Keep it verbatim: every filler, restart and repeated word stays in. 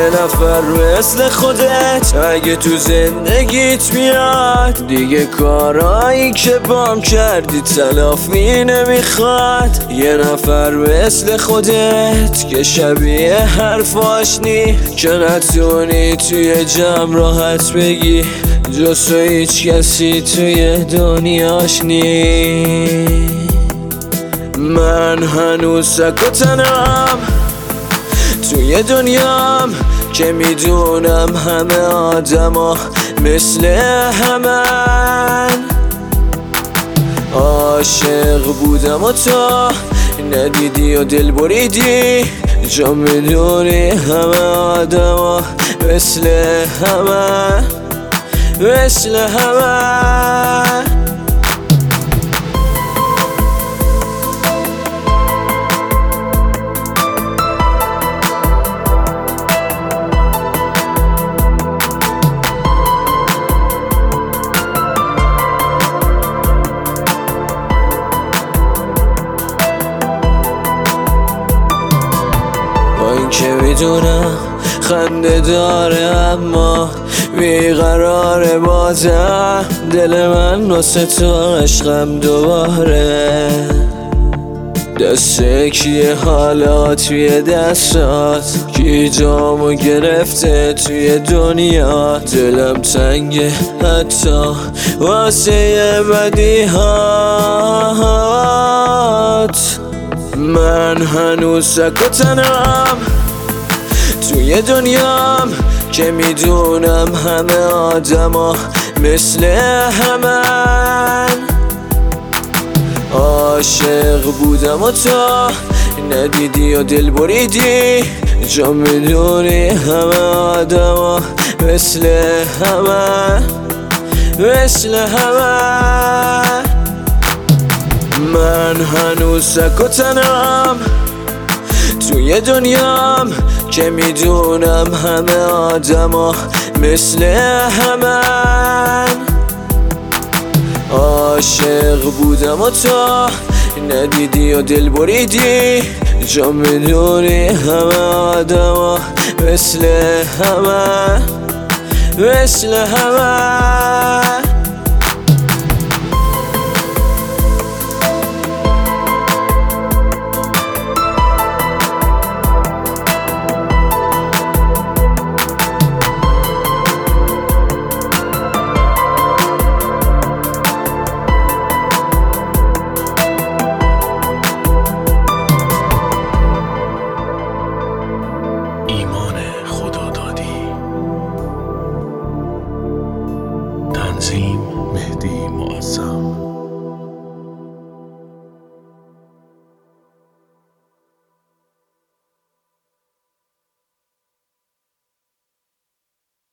یه نفر مثل خودت اگه تو زندگیت میاد، دیگه کارایی که بام کردی تلافی نمیخواد. یه نفر مثل خودت که شبیه حرفاش نی، که نتونی توی جمع راحت بگی جز تو هیچ کسی توی دنیاش نی. من هنوز سک و تنم توی دنیام که میدونم همه آدما مثل همن. عاشق بودم و تو ندیدی و دل بریدی، جا میدونی همه آدما مثل همن، مثل همن. که میدونم خنده داره اما بیقراره بازم، دل من واسه تو عشقم دوباره. دست کیه حالا توی دستات، کی جامو گرفته توی دنیا. دلم تنگه حتی واسه بدیهات. من هنوز سک و تنم توی دنیام که میدونم همه آدما مثل همن. عاشق بودم و تو ندیدی و دل بریدی، جا میدونی همه آدما مثل همن، مثل همن. من هنوز سک و تنم توی دنیام که میدونم همه آدما مثل همن. عاشق بودم و تو ندیدی و دل بریدی، جا میدونی همه آدما مثل همن، مثل همن.